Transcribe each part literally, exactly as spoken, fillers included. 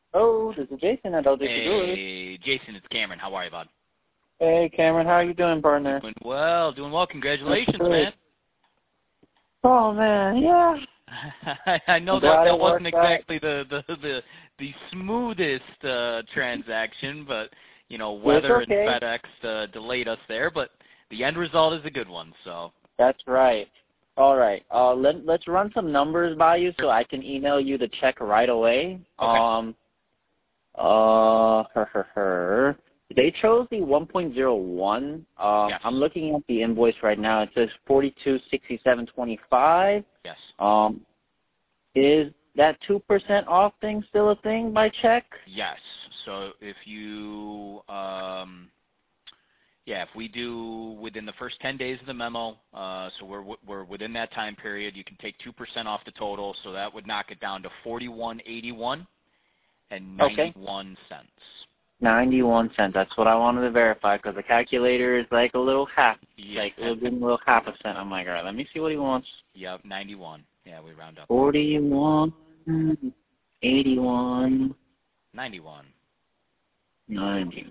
Oh, this is Jason at L J Jewelers. Hey, Jason, it's Cameron. How are you, bud? Hey, Cameron, how are you doing, partner? Doing well, doing well. Congratulations, man. Oh, man, yeah. I know I'm that glad that it wasn't worked out. exactly the the the, the smoothest uh, transaction, but you know, weather okay. and FedEx uh, delayed us there. But the end result is a good one. So that's right. All right. Uh, let let's run some numbers by you so I can email you the check right away. Okay. Um. Uh. Her, her, her. They chose the one point zero one. Um, yes. I'm looking at the invoice right now. It says forty-two sixty-seven twenty-five. Yes. Um, is that two percent off thing still a thing by check? Yes. So if you, um, yeah, if we do within the first ten days of the memo, uh, so we're we're within that time period, you can take two percent off the total. So that would knock it down to forty-one eighty-one and ninety-one okay. cents. ninety-one cents. That's what I wanted to verify because the calculator is like a little half, Yeah. like a little, a little half a cent. I'm like, all right, let me see what he wants. Yep, ninety-one. Yeah, we round up. forty-one, eighty-one, ninety-one. ninety.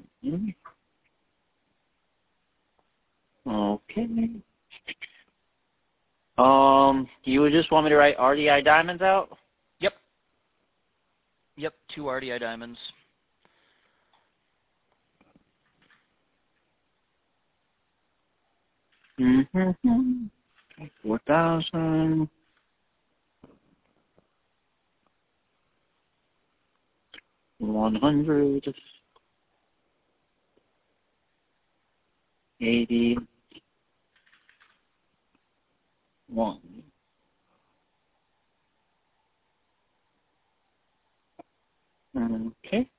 Okay. Um, you would just want me to write R D I Diamonds out? Yep. Yep, two R D I Diamonds. Mm-hmm. four thousand. one hundred. eighty. One. Okay.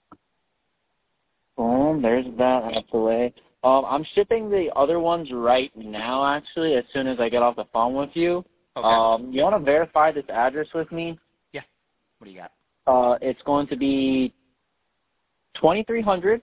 Boom. There's that out the way. Um, I'm shipping the other ones right now, actually, as soon as I get off the phone with you. Okay. Um, you want to verify this address with me? Yeah. What do you got? Uh, it's going to be twenty-three hundred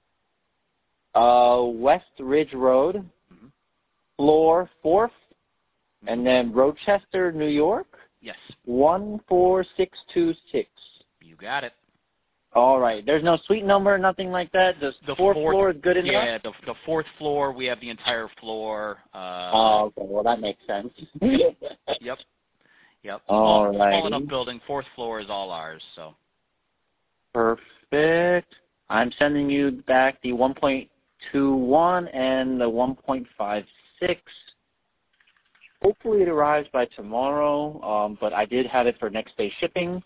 uh, West Ridge Road, mm-hmm. floor fourth, mm-hmm. and then Rochester, New York. Yes. one four six two six. You got it. All right. There's no suite number, nothing like that. Just the fourth, fourth floor is good enough? Yeah, the, the fourth floor, we have the entire floor. Uh, oh, okay. Well, that makes sense. Yep. Yep. All small, right. Small enough building. Fourth floor is all ours. So. Perfect. I'm sending you back the one point two one and the one point five six. Hopefully it arrives by tomorrow, um, but I did have it for next day shipping.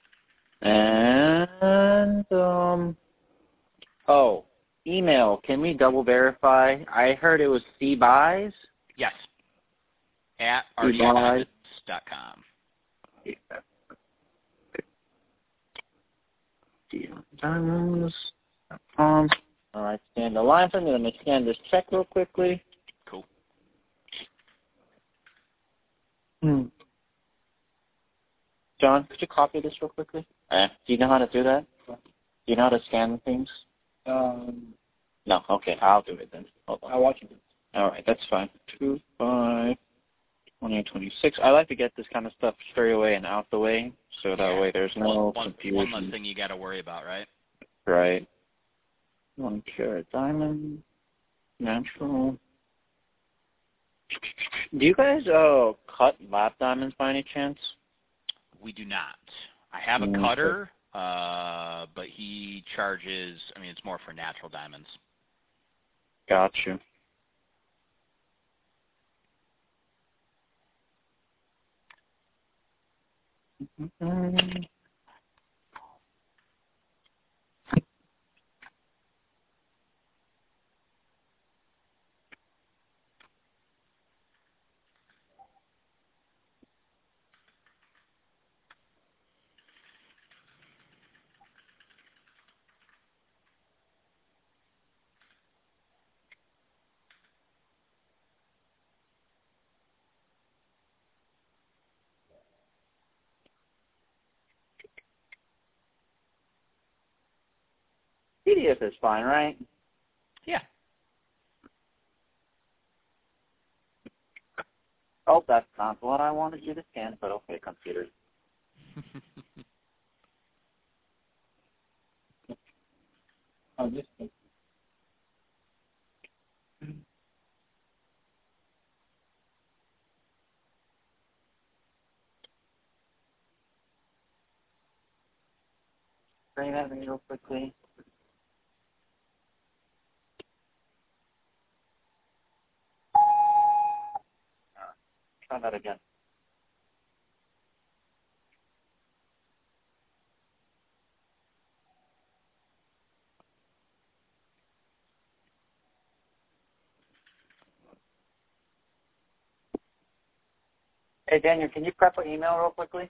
And, um, oh, email. Can we double verify? I heard it was C buys. Yes. At r d i diamonds dot com. Diamonds dot com. All right, stand the line for me. Let me scan this check real quickly. Cool. Hmm. John, could you copy this real quickly? Uh, do you know how to do that? Do you know how to scan things? Um, no. Okay, I'll do it then. Hold on. I'll watch it. All right, that's fine. Two five twenty twenty six. I like to get this kind of stuff straight away and out the way, so that yeah. way there's no one, confusion. One less thing you got to worry about, right? Right. One carat diamond, natural. Do you guys uh cut lap diamonds by any chance? We do not. I have a cutter, uh, but he charges, I mean, it's more for natural diamonds. Gotcha. Mm-hmm. P D F is fine, right? Yeah. Oh, that's not what I wanted you to scan, but okay, computer. Oh, this thing. Bring that in real quickly. Try that again. Hey, Daniel, can you prep an email real quickly?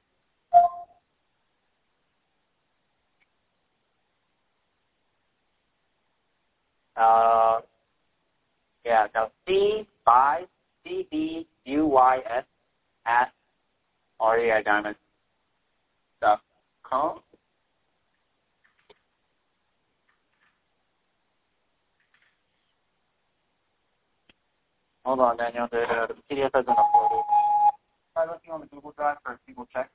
Uh, yeah, no, C five C B U Y S at R E I Diamond dot com. Hold on, Daniel. The, the P D F hasn't uploaded. Try looking on the Google Drive for a single check.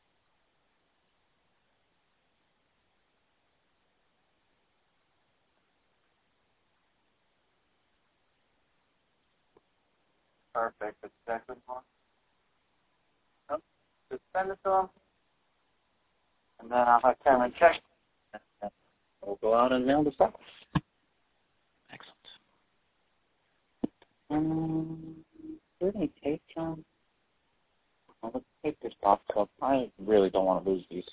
Perfect. That's exactly one. Nope. Just send it to them. And then I'll have Cameron check. We'll go out and mail the stuff. Excellent. Um, did any tape, John? Oh, let's take this box up. I really don't want to lose these.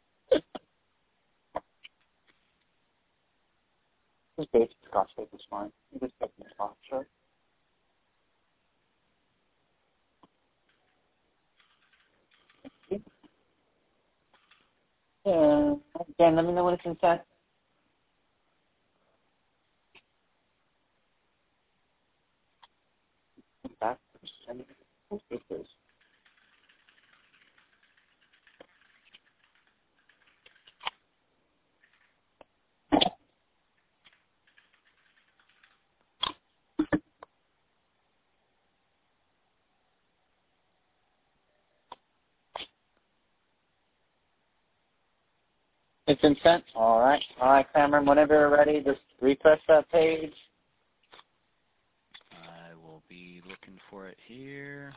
This basic Scotch tape is fine. You just put in the box, sure. Yeah. Dan, let me know when it's in set. Back. What's this is? It's been sent. All right. All right, Cameron, whenever you're ready, just refresh that page. I will be looking for it here.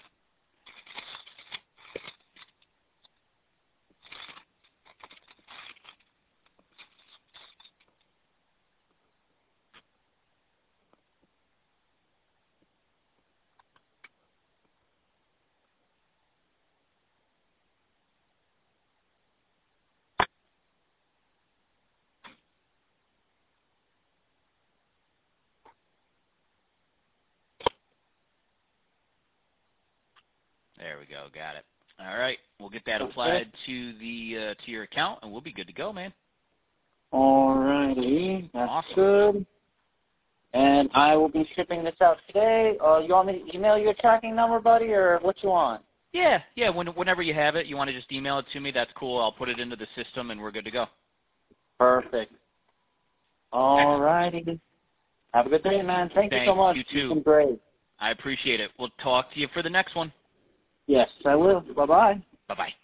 There we go. Got it. All right. We'll get that applied to the uh, to your account, and we'll be good to go, man. All righty. That's awesome. Good. And I will be shipping this out today. Uh, you want me to email you a tracking number, buddy, or what you want? Yeah, yeah. When, whenever you have it, you want to just email it to me, that's cool. I'll put it into the system, and we're good to go. Perfect. All righty. Have a good day, man. Thank Thanks, you so much. You too. You've been great. I appreciate it. We'll talk to you for the next one. Yes, I will. Bye-bye. Bye-bye.